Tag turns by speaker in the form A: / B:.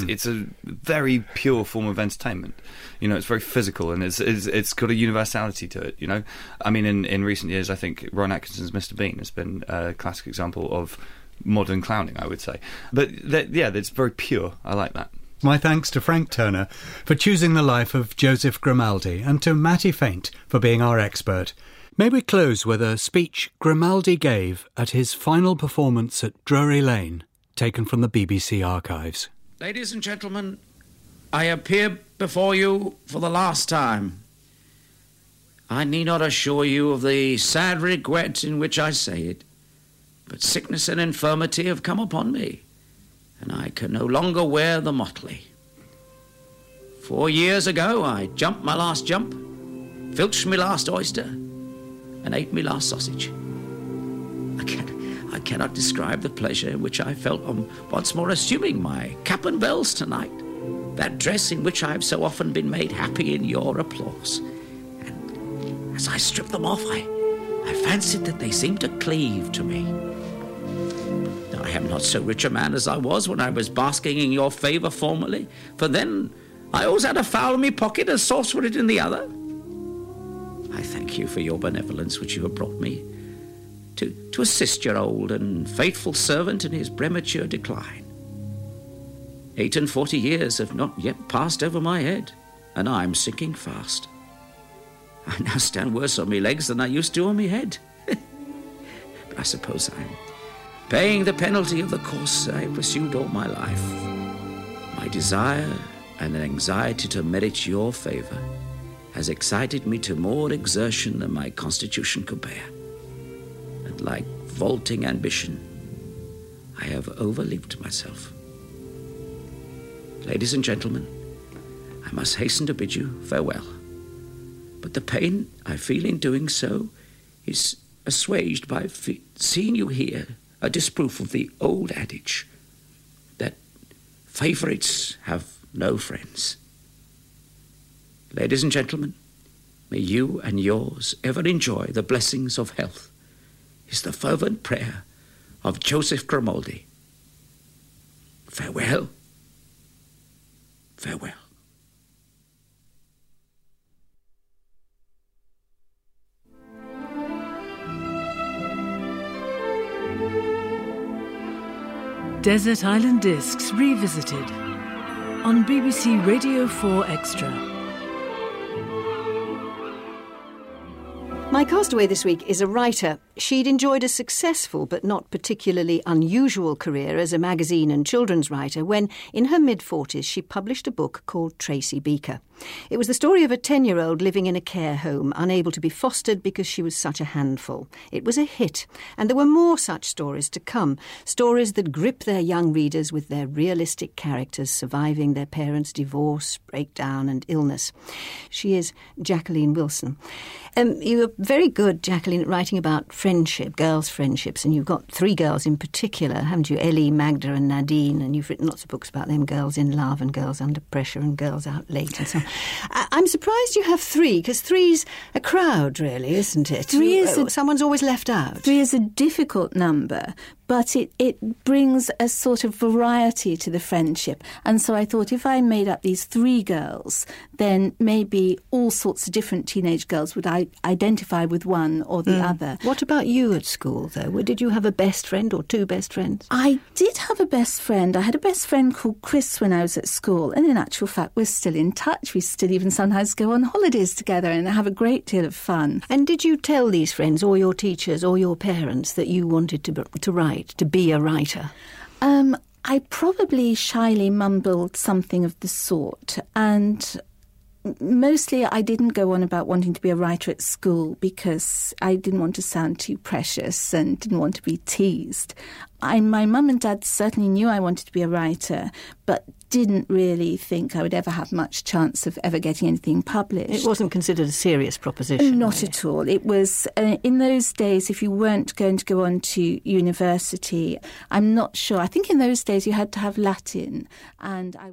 A: It's a very pure form of entertainment. It's very physical, and it's got a universality to it, I mean, in recent years, I think Rowan Atkinson's Mr. Bean has been a classic example of modern clowning, I would say. But, it's very pure. I like that.
B: My thanks to Frank Turner for choosing the life of Joseph Grimaldi, and to Matty Faint for being our expert. May we close with a speech Grimaldi gave at his final performance at Drury Lane, taken from the BBC archives.
C: Ladies and gentlemen, I appear before you for the last time. I need not assure you of the sad regret in which I say it, but sickness and infirmity have come upon me, and I can no longer wear the motley. 4 years ago, I jumped my last jump, filched my last oyster, and ate my last sausage. I cannot describe the pleasure which I felt on once more assuming my cap and bells tonight, that dress in which I have so often been made happy in your applause. And as I stripped them off, I fancied that they seemed to cleave to me. I am not so rich a man as I was when I was basking in your favour formerly, for then I always had a fowl in my pocket, a sauce for it in the other. I thank you for your benevolence which you have brought me, to assist your old and faithful servant in his premature decline. 48 years have not yet passed over my head, and I am sinking fast. I now stand worse on my legs than I used to on my head. But I suppose I am paying the penalty of the course I pursued all my life. My desire and anxiety to merit your favour has excited me to more exertion than my constitution could bear. And like vaulting ambition, I have overleaped myself. Ladies and gentlemen, I must hasten to bid you farewell. But the pain I feel in doing so is assuaged by seeing you here, a disproof of the old adage that favourites have no friends. Ladies and gentlemen, may you and yours ever enjoy the blessings of health, is the fervent prayer of Joseph Grimaldi. Farewell. Farewell.
D: Desert Island Discs Revisited on BBC Radio 4 Extra.
E: My castaway this week is a writer. She'd enjoyed a successful but not particularly unusual career as a magazine and children's writer when, in her mid-40s, she published a book called Tracy Beaker. It was the story of a 10-year-old living in a care home, unable to be fostered because she was such a handful. It was a hit, and there were more such stories to come, stories that grip their young readers with their realistic characters surviving their parents' divorce, breakdown and illness. She is Jacqueline Wilson. You were very good, Jacqueline, at writing about friendship, girls' friendships, and you've got 3 girls in particular, haven't you? Ellie, Magda and Nadine, and you've written lots of books about them, Girls in Love and Girls Under Pressure and Girls Out Late and so on. I'm surprised you have 3, because 3's a crowd, really, isn't it?
F: 3 is
E: someone's always left out.
F: 3 is a difficult number, but it brings a sort of variety to the friendship. And so I thought if I made up these 3 girls, then maybe all sorts of different teenage girls would identify with one or the other.
E: What about you at school, though? Did you have a best friend or 2 best friends?
F: I did have a best friend. I had a best friend called Chris when I was at school, and in actual fact we're still in touch. We still even sometimes go on holidays together and have a great deal of fun.
E: And did you tell these friends or your teachers or your parents that you wanted to write, to be a writer?
F: I probably shyly mumbled something of the sort, and mostly I didn't go on about wanting to be a writer at school because I didn't want to sound too precious and didn't want to be teased. My mum and dad certainly knew I wanted to be a writer, but didn't really think I would ever have much chance of ever getting anything published.
E: It wasn't considered a serious proposition?
F: Not at all. It was, in those days, if you weren't going to go on to university, I'm not sure. I think in those days you had to have Latin, and I